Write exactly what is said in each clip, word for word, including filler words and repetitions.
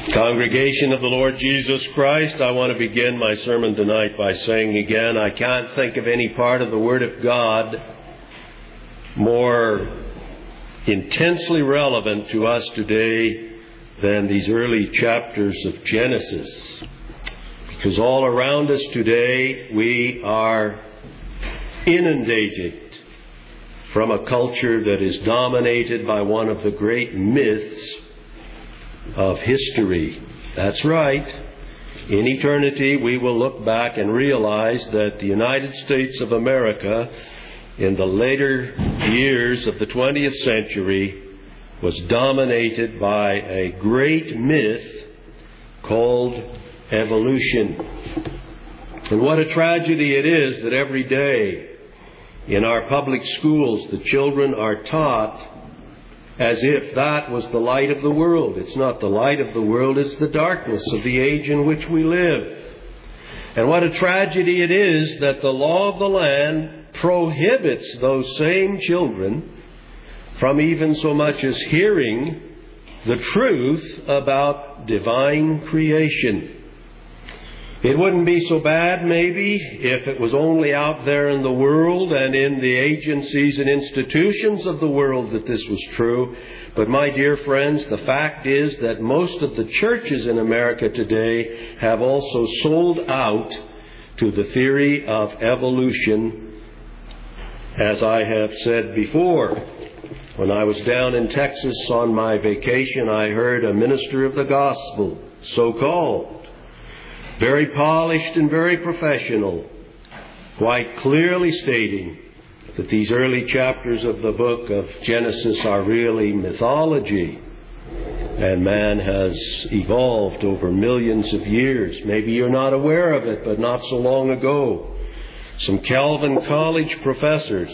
Congregation of the Lord Jesus Christ, I want to begin my sermon tonight by saying again, I can't think of any part of the Word of God more intensely relevant to us today than these early chapters of Genesis. Because all around us today we are inundated from a culture that is dominated by one of the great myths of history. That's right. In eternity, we will look back and realize that the United States of America, in the later years of the twentieth century, was dominated by a great myth called evolution. And what a tragedy it is that every day in our public schools the children are taught as if that was the light of the world. It's not the light of the world, it's the darkness of the age in which we live. And what a tragedy it is that the law of the land prohibits those same children from even so much as hearing the truth about divine creation. It wouldn't be so bad, maybe, if it was only out there in the world and in the agencies and institutions of the world that this was true. But my dear friends, the fact is that most of the churches in America today have also sold out to the theory of evolution, as I have said before. When I was down in Texas on my vacation, I heard a minister of the gospel, so-called, very polished and very professional, quite clearly stating that these early chapters of the book of Genesis are really mythology, and man has evolved over millions of years. Maybe you're not aware of it, but not so long ago, some Calvin College professors,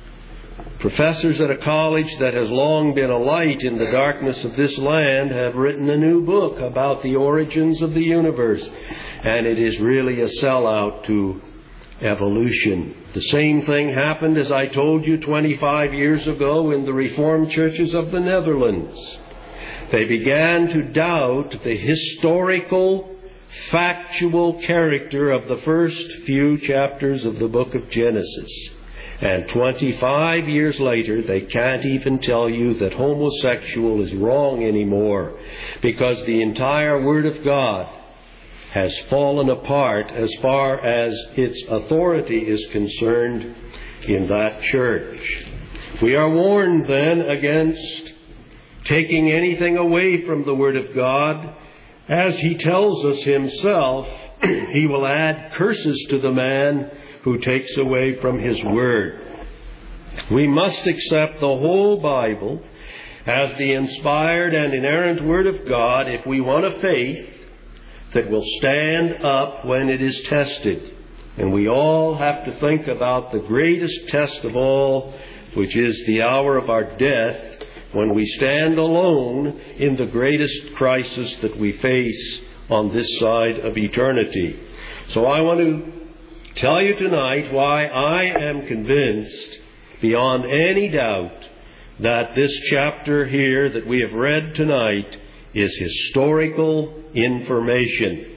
professors at a college that has long been a light in the darkness of this land, have written a new book about the origins of the universe. And it is really a sellout to evolution. The same thing happened, as I told you, twenty-five years ago in the Reformed churches of the Netherlands. They began to doubt the historical, factual character of the first few chapters of the book of Genesis. And twenty-five years later, they can't even tell you that homosexual is wrong anymore, because the entire Word of God has fallen apart as far as its authority is concerned in that church. We are warned then against taking anything away from the Word of God. As He tells us Himself, He will add curses to the man who takes away from His Word. We must accept the whole Bible as the inspired and inerrant Word of God if we want a faith that will stand up when it is tested. And we all have to think about the greatest test of all, which is the hour of our death, when we stand alone in the greatest crisis that we face on this side of eternity. So I want to tell you tonight why I am convinced beyond any doubt that this chapter here that we have read tonight is historical information.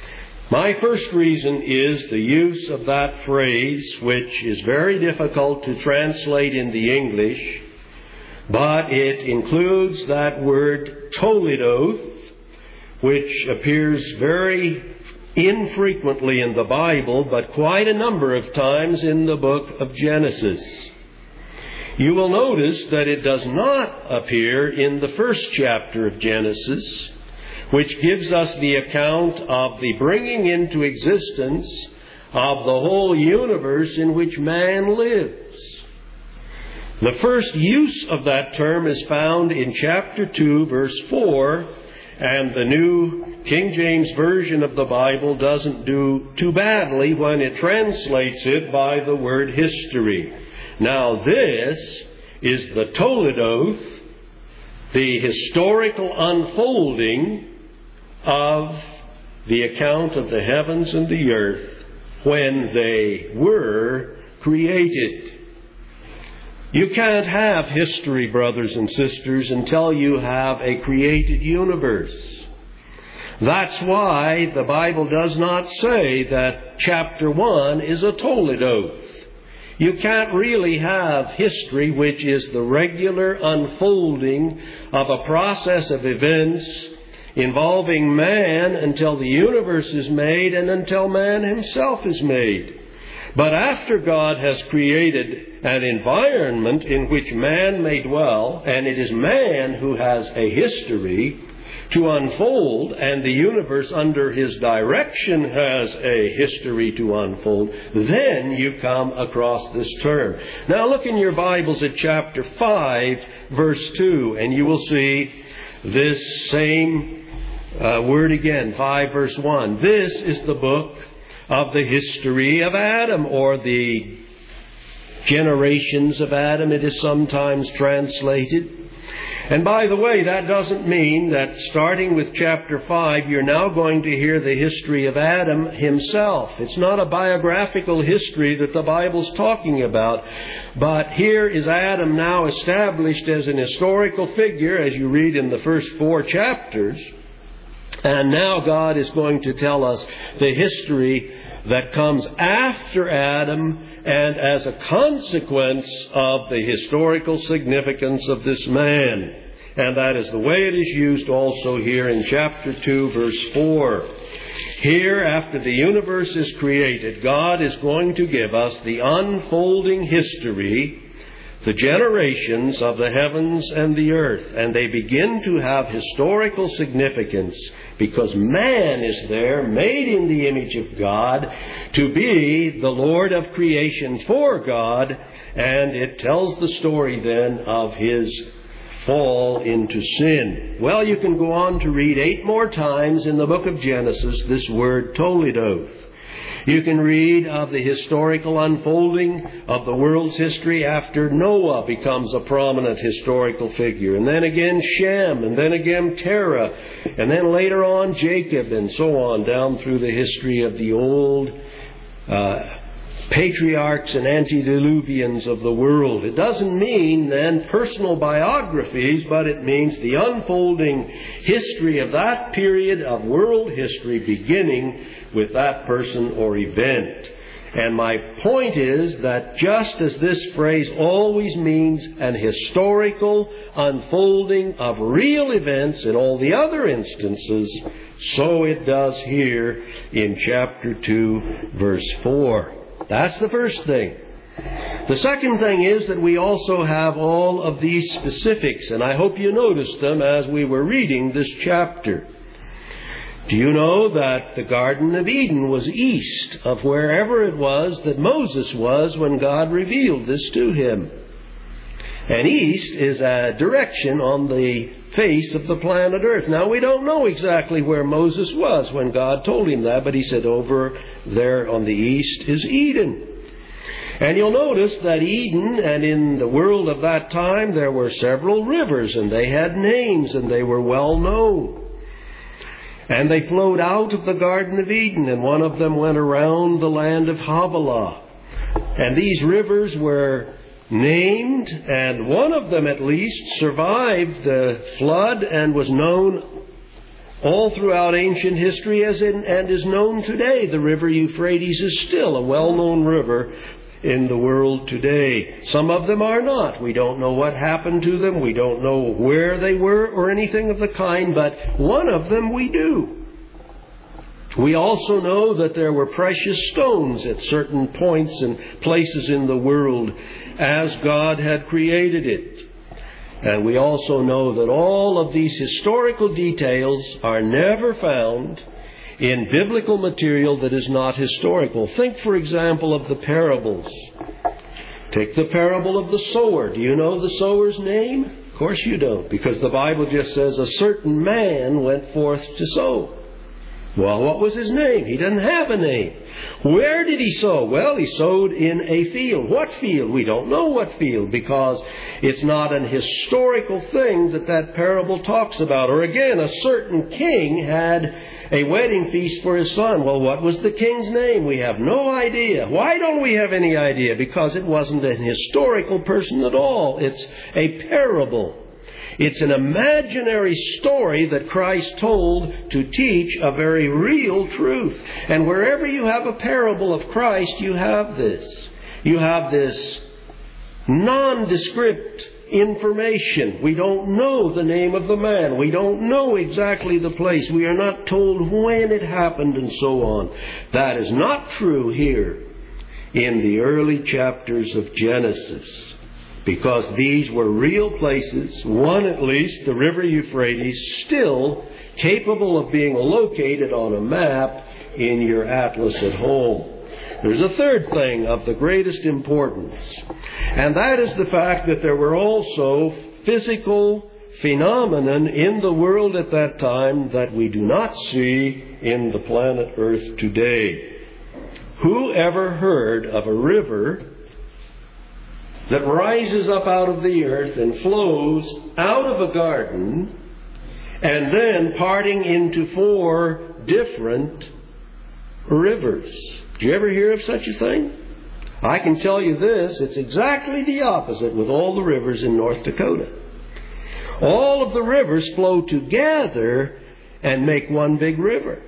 My first reason is the use of that phrase, which is very difficult to translate in the English, but it includes that word toledoth, which appears very infrequently in the Bible, but quite a number of times in the book of Genesis. You will notice that it does not appear in the first chapter of Genesis, which gives us the account of the bringing into existence of the whole universe in which man lives. The first use of that term is found in chapter two, verse four, and the New King James Version of the Bible doesn't do too badly when it translates it by the word history. Now this is the toledoth, the historical unfolding of the account of the heavens and the earth when they were created. You can't have history, brothers and sisters, until you have a created universe. That's why the Bible does not say that chapter one is a Toledoth. You can't really have history which is the regular unfolding of a process of events involving man until the universe is made and until man himself is made. But after God has created an environment in which man may dwell, and it is man who has a history to unfold, and the universe under his direction has a history to unfold, then you come across this term. Now look in your Bibles at chapter five, verse two, and you will see this same uh, word again, five, verse one. This is the book of the history of Adam, or the generations of Adam, it is sometimes translated. And by the way, that doesn't mean that starting with chapter five, you're now going to hear the history of Adam himself. It's not a biographical history that the Bible's talking about. But here is Adam now established as an historical figure, as you read in the first four chapters. And now God is going to tell us the history that comes after Adam, and as a consequence of the historical significance of this man. And that is the way it is used also here in chapter two, verse four. Here, after the universe is created, God is going to give us the unfolding history, the generations of the heavens and the earth. And they begin to have historical significance because man is there, made in the image of God, to be the Lord of creation for God. And it tells the story then of his fall into sin. Well, you can go on to read eight more times in the book of Genesis this word Toledoth. You can read of the historical unfolding of the world's history after Noah becomes a prominent historical figure. And then again Shem, and then again Terah, and then later on Jacob, and so on down through the history of the old uh, patriarchs and antediluvians of the world. It doesn't mean then personal biographies, but it means the unfolding history of that period of world history beginning with that person or event. And my point is that just as this phrase always means an historical unfolding of real events in all the other instances, so it does here in chapter two, verse four. That's the first thing. The second thing is that we also have all of these specifics, and I hope you noticed them as we were reading this chapter. Do you know that the Garden of Eden was east of wherever it was that Moses was when God revealed this to him? And east is a direction on the face of the planet Earth. Now, we don't know exactly where Moses was when God told him that, but he said over there on the east is Eden. And you'll notice that Eden, and in the world of that time, there were several rivers, and they had names, and they were well known. And they flowed out of the Garden of Eden, and one of them went around the land of Havilah. And these rivers were named, and one of them at least survived the flood and was known all throughout ancient history as in, and is known today. The river Euphrates is still a well-known river in the world today. Some of them are not. We don't know what happened to them. We don't know where they were or anything of the kind, but one of them we do. We also know that there were precious stones at certain points and places in the world as God had created it. And we also know that all of these historical details are never found in biblical material that is not historical. Think, for example, of the parables. Take the parable of the sower. Do you know the sower's name? Of course you don't, because the Bible just says a certain man went forth to sow. Well, what was his name? He doesn't have a name. Where did he sow? Well, he sowed in a field. What field? We don't know what field, because it's not an historical thing that that parable talks about. Or again, a certain king had a wedding feast for his son. Well, what was the king's name? We have no idea. Why don't we have any idea? Because it wasn't an historical person at all. It's a parable. It's an imaginary story that Christ told to teach a very real truth. And wherever you have a parable of Christ, you have this. You have this nondescript information. We don't know the name of the man. We don't know exactly the place. We are not told when it happened and so on. That is not true here in the early chapters of Genesis, because these were real places, one at least, the river Euphrates, still capable of being located on a map in your atlas at home. There's a third thing of the greatest importance, and that is the fact that there were also physical phenomena in the world at that time that we do not see in the planet Earth today. Who ever heard of a river that rises up out of the earth and flows out of a garden and then parting into four different rivers? Did you ever hear of such a thing? I can tell you this, it's exactly the opposite with all the rivers in North Dakota. All of the rivers flow together and make one big river.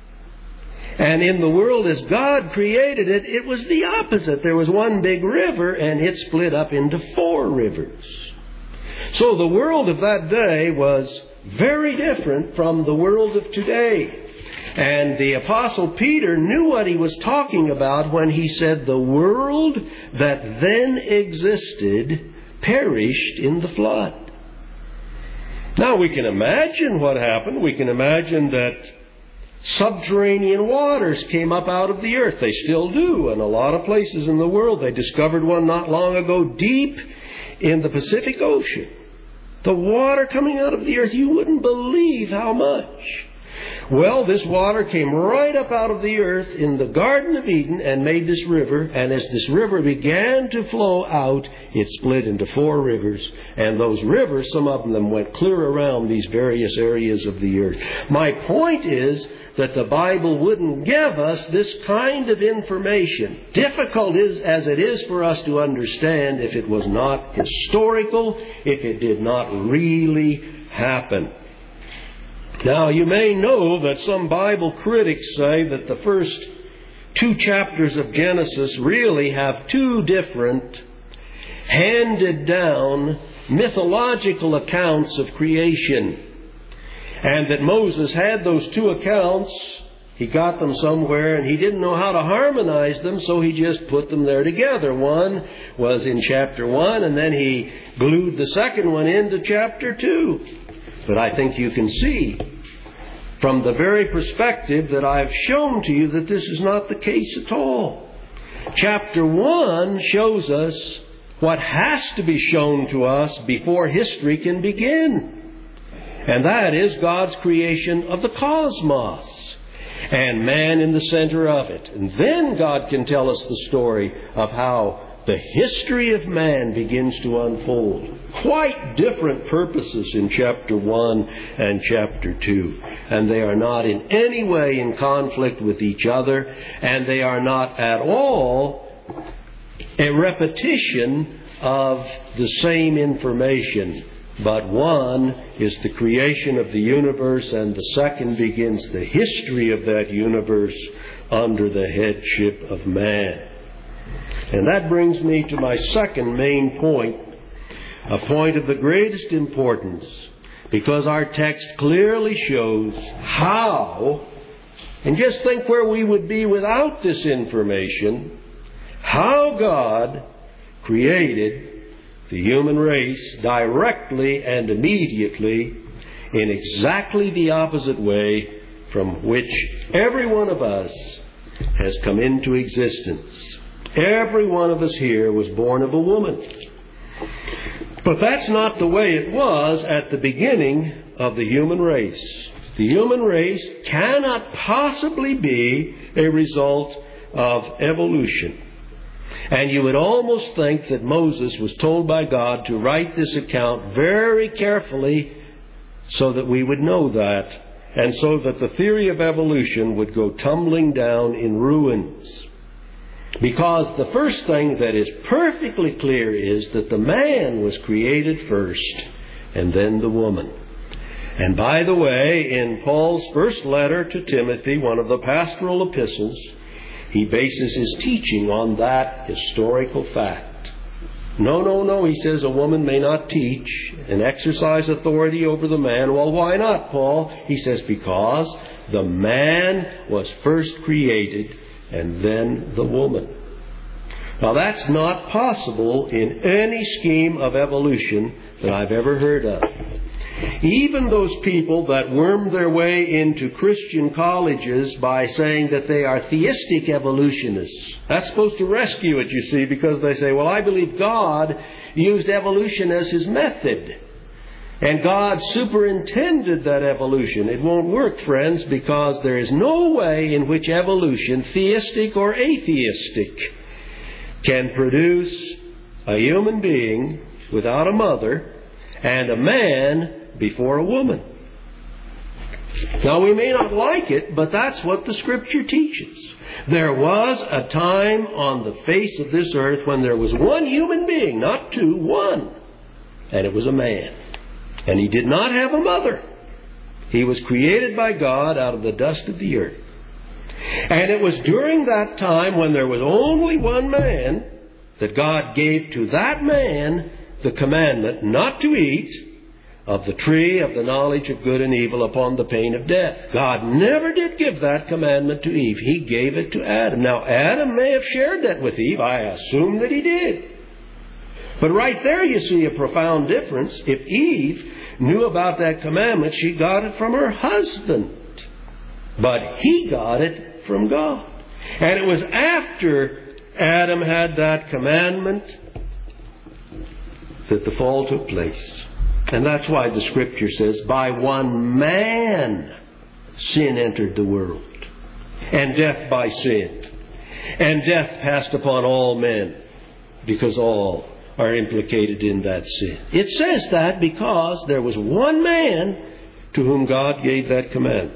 And in the world as God created it, it was the opposite. There was one big river and it split up into four rivers. So the world of that day was very different from the world of today. And the Apostle Peter knew what he was talking about when he said the world that then existed perished in the flood. Now we can imagine what happened. We can imagine that subterranean waters came up out of the earth. They still do in a lot of places in the world. They discovered one not long ago deep in the Pacific Ocean. The water coming out of the earth, you wouldn't believe how much. Well, this water came right up out of the earth in the Garden of Eden and made this river. And as this river began to flow out, it split into four rivers. And those rivers, some of them went clear around these various areas of the earth. My point is that the Bible wouldn't give us this kind of information, difficult as it is for us to understand, if it was not historical, if it did not really happen. Now, you may know that some Bible critics say that the first two chapters of Genesis really have two different handed down mythological accounts of creation. And that Moses had those two accounts, he got them somewhere, and he didn't know how to harmonize them, so he just put them there together. One was in chapter one, and then he glued the second one into chapter two. But I think you can see from the very perspective that I've shown to you that this is not the case at all. Chapter one shows us what has to be shown to us before history can begin. And that is God's creation of the cosmos and man in the center of it. And then God can tell us the story of how the history of man begins to unfold. Quite different purposes in chapter one and chapter two. And they are not in any way in conflict with each other. And they are not at all a repetition of the same information. But one is the creation of the universe, and the second begins the history of that universe under the headship of man. And that brings me to my second main point, a point of the greatest importance, because our text clearly shows how, and just think where we would be without this information, how God created the human race directly and immediately in exactly the opposite way from which every one of us has come into existence. Every one of us here was born of a woman. But that's not the way it was at the beginning of the human race. The human race cannot possibly be a result of evolution. And you would almost think that Moses was told by God to write this account very carefully so that we would know that, and so that the theory of evolution would go tumbling down in ruins. Because the first thing that is perfectly clear is that the man was created first, and then the woman. And by the way, in Paul's first letter to Timothy, one of the pastoral epistles, he bases his teaching on that historical fact. No, no, no, he says, a woman may not teach and exercise authority over the man. Well, why not, Paul? He says, because the man was first created and then the woman. Now, that's not possible in any scheme of evolution that I've ever heard of. Even those people that worm their way into Christian colleges by saying that they are theistic evolutionists, that's supposed to rescue it, you see, because they say, well, I believe God used evolution as His method. And God superintended that evolution. It won't work, friends, because there is no way in which evolution, theistic or atheistic, can produce a human being without a mother and a man before a woman. Now, we may not like it, but that's what the Scripture teaches. There was a time on the face of this earth when there was one human being, not two, one. And it was a man. And he did not have a mother. He was created by God out of the dust of the earth. And it was during that time when there was only one man that God gave to that man the commandment not to eat of the tree of the knowledge of good and evil upon the pain of death. God never did give that commandment to Eve. He gave it to Adam. Now, Adam may have shared that with Eve. I assume that he did. But right there you see a profound difference. If Eve knew about that commandment, she got it from her husband. But he got it from God. And it was after Adam had that commandment that the fall took place. And that's why the Scripture says, by one man sin entered the world, and death by sin. And death passed upon all men, because all are implicated in that sin. It says that because there was one man to whom God gave that command.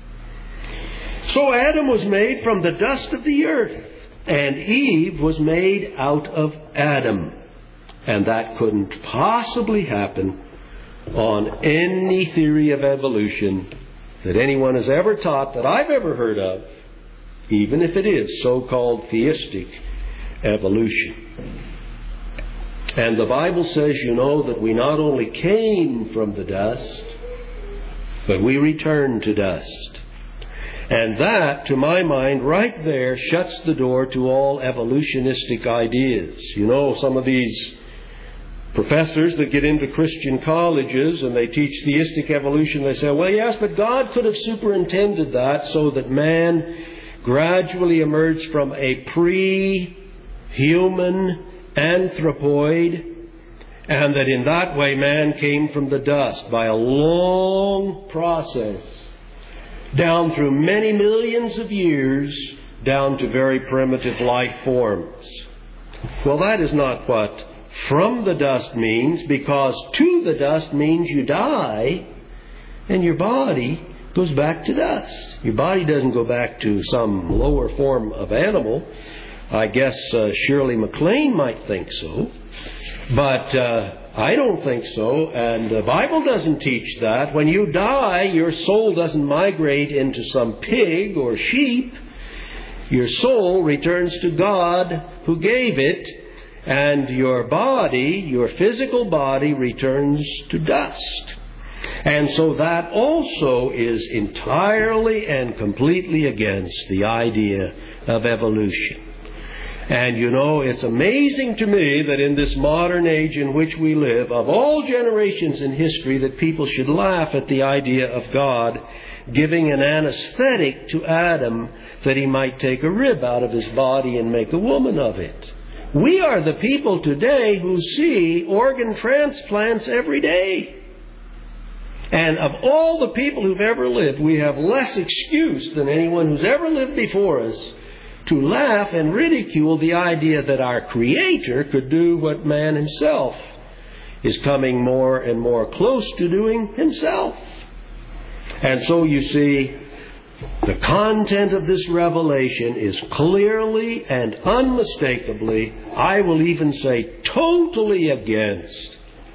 So Adam was made from the dust of the earth, and Eve was made out of Adam. And that couldn't possibly happen on any theory of evolution that anyone has ever taught that I've ever heard of, even if it is so-called theistic evolution. And the Bible says, you know, that we not only came from the dust, but we return to dust. And that, to my mind, right there shuts the door to all evolutionistic ideas. You know, some of these professors that get into Christian colleges and they teach theistic evolution, they say, well, yes, but God could have superintended that so that man gradually emerged from a pre-human anthropoid, and that in that way man came from the dust by a long process down through many millions of years down to very primitive life forms. Well, that is not what from the dust means, because to the dust means you die and your body goes back to dust. Your body doesn't go back to some lower form of animal. I guess uh, Shirley MacLaine might think so, but uh, I don't think so, and the Bible doesn't teach that. When you die, your soul doesn't migrate into some pig or sheep. Your soul returns to God who gave it, and your body, your physical body, returns to dust. And so that also is entirely and completely against the idea of evolution. And you know, it's amazing to me that in this modern age in which we live, of all generations in history, that people should laugh at the idea of God giving an anesthetic to Adam that he might take a rib out of his body and make a woman of it. We are the people today who see organ transplants every day. And of all the people who've ever lived, we have less excuse than anyone who's ever lived before us to laugh and ridicule the idea that our Creator could do what man himself is coming more and more close to doing himself. And so you see, the content of this revelation is clearly and unmistakably, I will even say totally against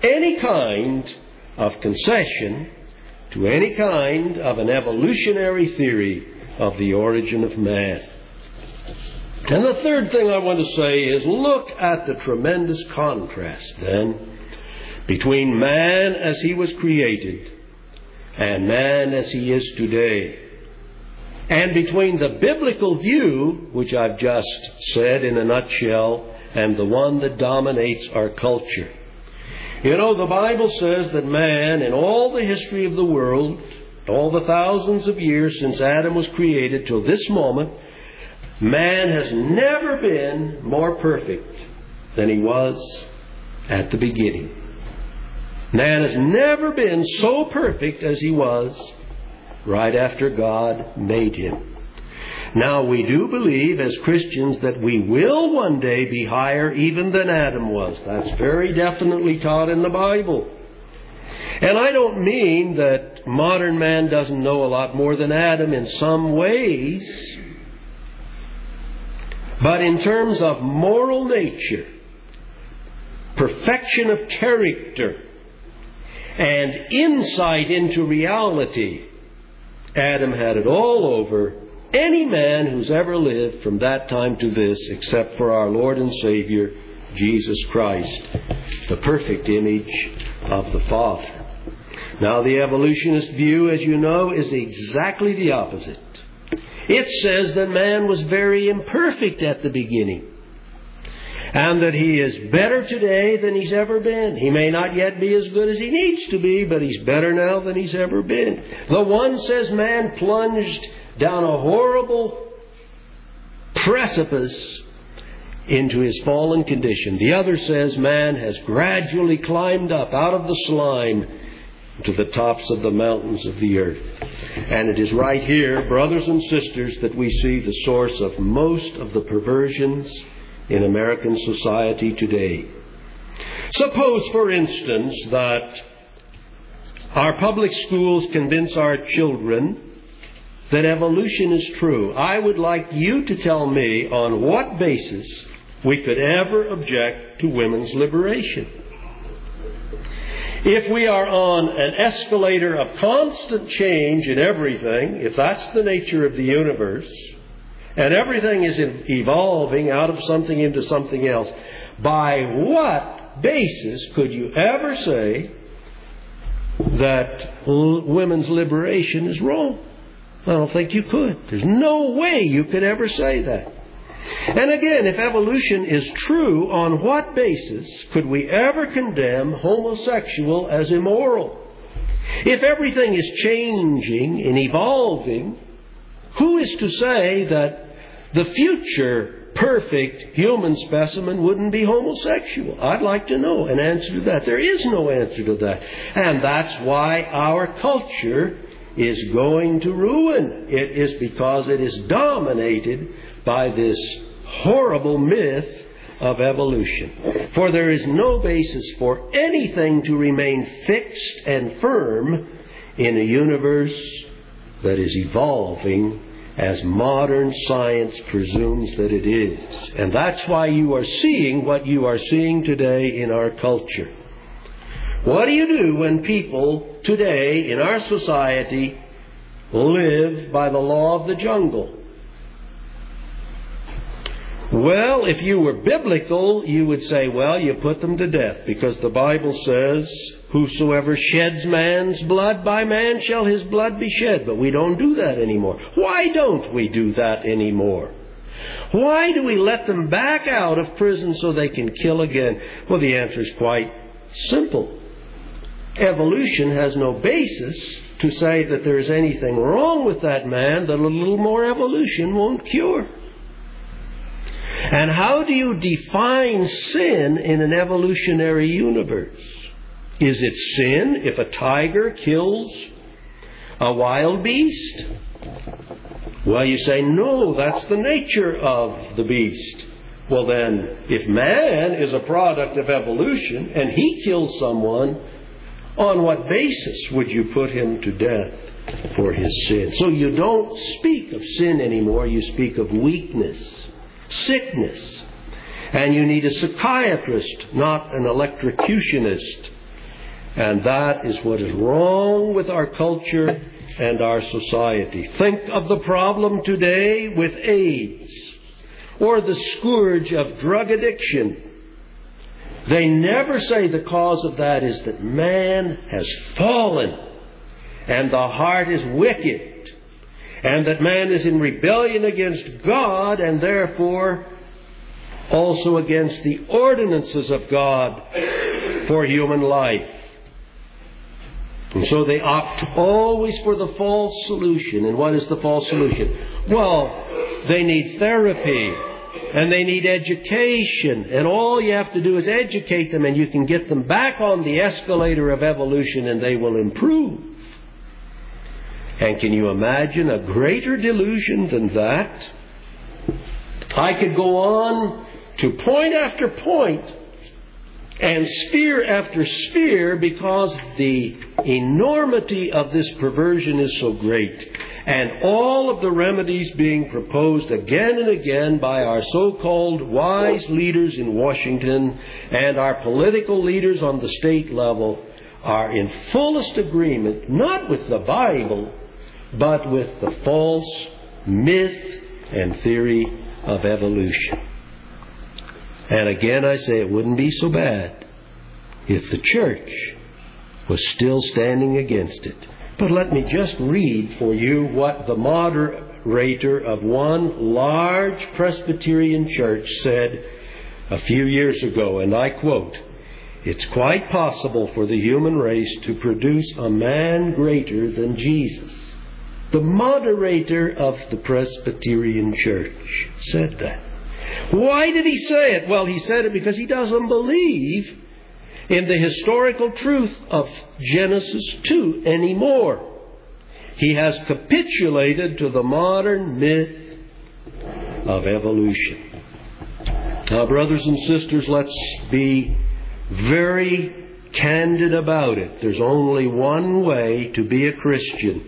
any kind of concession to any kind of an evolutionary theory of the origin of man. And the third thing I want to say is look at the tremendous contrast then between man as he was created and man as he is today. And between the biblical view, which I've just said in a nutshell, and the one that dominates our culture. You know, the Bible says that man, in all the history of the world, all the thousands of years since Adam was created till this moment, man has never been more perfect than he was at the beginning. Man has never been so perfect as he was right after God made him. Now, we do believe as Christians that we will one day be higher even than Adam was. That's very definitely taught in the Bible. And I don't mean that modern man doesn't know a lot more than Adam in some ways. But in terms of moral nature, perfection of character, and insight into reality, Adam had it all over any man who's ever lived from that time to this, except for our Lord and Savior, Jesus Christ, the perfect image of the Father. Now, the evolutionist view, as you know, is exactly the opposite. It says that man was very imperfect at the beginning, and that he is better today than he's ever been. He may not yet be as good as he needs to be, but he's better now than he's ever been. The one says man plunged down a horrible precipice into his fallen condition. The other says man has gradually climbed up out of the slime to the tops of the mountains of the earth. And it is right here, brothers and sisters, that we see the source of most of the perversions in American society today. Suppose, for instance, that our public schools convince our children that evolution is true. I would like you to tell me on what basis we could ever object to women's liberation. If we are on an escalator of constant change in everything, if that's the nature of the universe, and everything is evolving out of something into something else, by what basis could you ever say that women's liberation is wrong? I don't think you could. There's no way you could ever say that. And again, if evolution is true, on what basis could we ever condemn homosexual as immoral? If everything is changing and evolving, who is to say that the future perfect human specimen wouldn't be homosexual? I'd like to know an answer to that. There is no answer to that. And that's why our culture is going to ruin. It is because it is dominated by this horrible myth of evolution. For there is no basis for anything to remain fixed and firm in a universe that is evolving as modern science presumes that it is. And that's why you are seeing what you are seeing today in our culture. What do you do when people today in our society live by the law of the jungle? Well, if you were biblical, you would say, well, you put them to death, because the Bible says, whosoever sheds man's blood, by man shall his blood be shed. But we don't do that anymore. Why don't we do that anymore? Why do we let them back out of prison so they can kill again? Well, the answer is quite simple. Evolution has no basis to say that there's anything wrong with that man that a little more evolution won't cure. And how do you define sin in an evolutionary universe? Is it sin if a tiger kills a wild beast? Well, you say, no, that's the nature of the beast. Well, then, if man is a product of evolution and he kills someone, on what basis would you put him to death for his sin? So you don't speak of sin anymore. You speak of weakness, sickness. And you need a psychiatrist, not an electrocutionist, And that is what is wrong with our culture and our society. Think of the problem today with AIDS, or the scourge of drug addiction. They never say the cause of that is that man has fallen and the heart is wicked, and that man is in rebellion against God and therefore also against the ordinances of God for human life. And so they opt always for the false solution. And what is the false solution? Well, they need therapy and they need education. And all you have to do is educate them, and you can get them back on the escalator of evolution and they will improve. And can you imagine a greater delusion than that? I could go on to point after point and sphere after sphere, because the enormity of this perversion is so great. And all of the remedies being proposed again and again by our so-called wise leaders in Washington and our political leaders on the state level are in fullest agreement, not with the Bible, but with the false myth and theory of evolution. And again I say, it wouldn't be so bad if the church was still standing against it. But let me just read for you what the moderator of one large Presbyterian church said a few years ago, and I quote, "It's quite possible for the human race to produce a man greater than Jesus." The moderator of the Presbyterian church said that. Why did he say it? Well, he said it because he doesn't believe in the historical truth of Genesis two anymore. He has capitulated to the modern myth of evolution. Now, brothers and sisters, let's be very candid about it. There's only one way to be a Christian.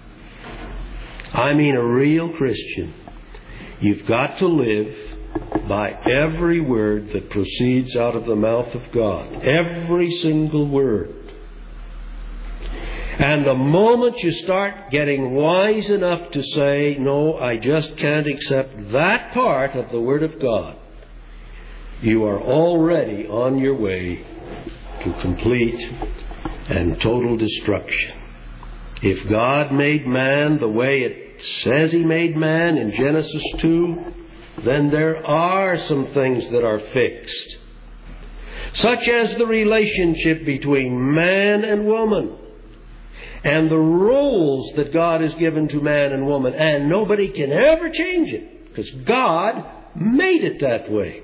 I mean a real Christian. You've got to live by every word that proceeds out of the mouth of God. Every single word. And the moment you start getting wise enough to say, no, I just can't accept that part of the Word of God, you are already on your way to complete and total destruction. If God made man the way it says He made man in Genesis two, then there are some things that are fixed, such as the relationship between man and woman and the roles that God has given to man and woman, and nobody can ever change it because God made it that way.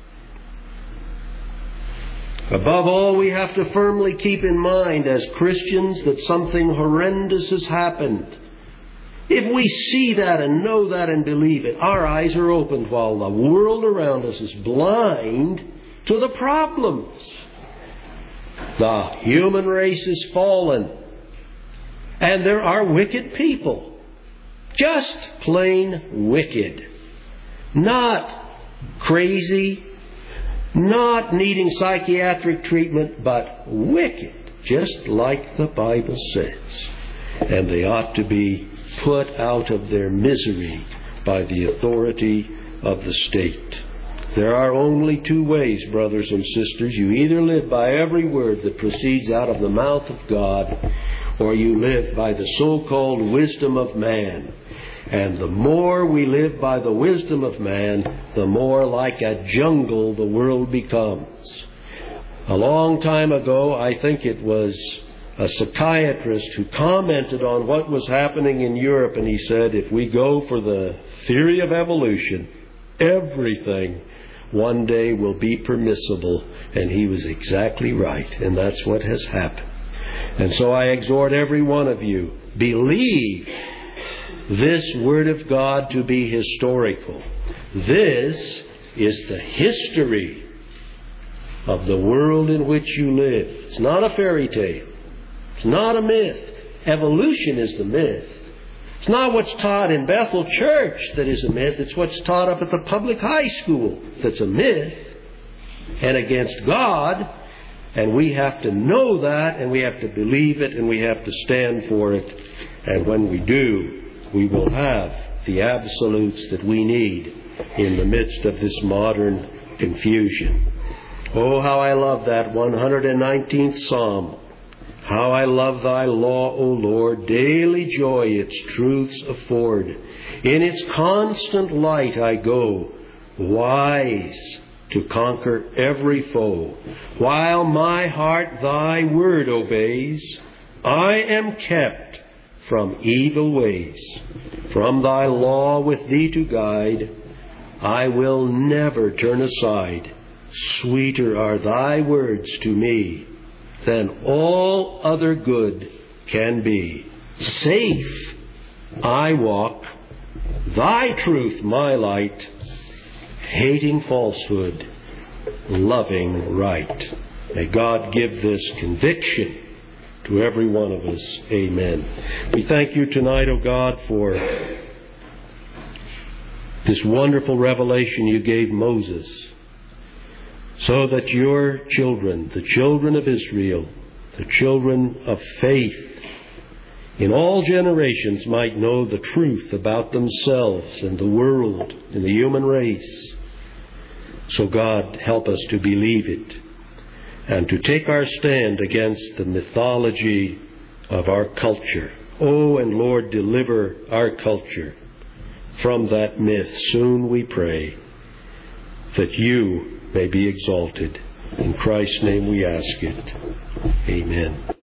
Above all, we have to firmly keep in mind as Christians that something horrendous has happened. If we see that and know that and believe it, our eyes are opened while the world around us is blind to the problems. The human race is fallen. And there are wicked people. Just plain wicked. Not crazy. Not needing psychiatric treatment, but wicked. Just like the Bible says. And they ought to be put out of their misery by the authority of the state. There are only two ways, brothers and sisters. You either live by every word that proceeds out of the mouth of God, or you live by the so-called wisdom of man. And the more we live by the wisdom of man, the more like a jungle the world becomes. A long time ago, I think it was a psychiatrist who commented on what was happening in Europe, and he said, if we go for the theory of evolution, everything one day will be permissible. And he was exactly right, and that's what has happened. And so I exhort every one of you, believe this Word of God to be historical. This is the history of the world in which you live. It's not a fairy tale. It's not a myth. Evolution is the myth. It's not what's taught in Bethel Church that is a myth. It's what's taught up at the public high school that's a myth and against God And we have to know that, and we have to believe it, and we have to stand for it. And when we do, we will have the absolutes that we need in the midst of this modern confusion. Oh, how I love that one hundred nineteenth Psalm. How I love thy law, O Lord. Daily joy its truths afford. In its constant light I go, wise to conquer every foe. While my heart thy word obeys, I am kept from evil ways. From thy law with thee to guide, I will never turn aside. Sweeter are thy words to me than all other good can be. Safe I walk, thy truth my light, hating falsehood, loving right. May God give this conviction to every one of us. Amen. We thank you tonight, O God, for this wonderful revelation you gave Moses, so that your children, the children of Israel, the children of faith, in all generations might know the truth about themselves and the world and the human race. So God, help us to believe it and to take our stand against the mythology of our culture. Oh, and Lord, deliver our culture from that myth. Soon we pray, that you may be exalted. In Christ's name we ask it. Amen.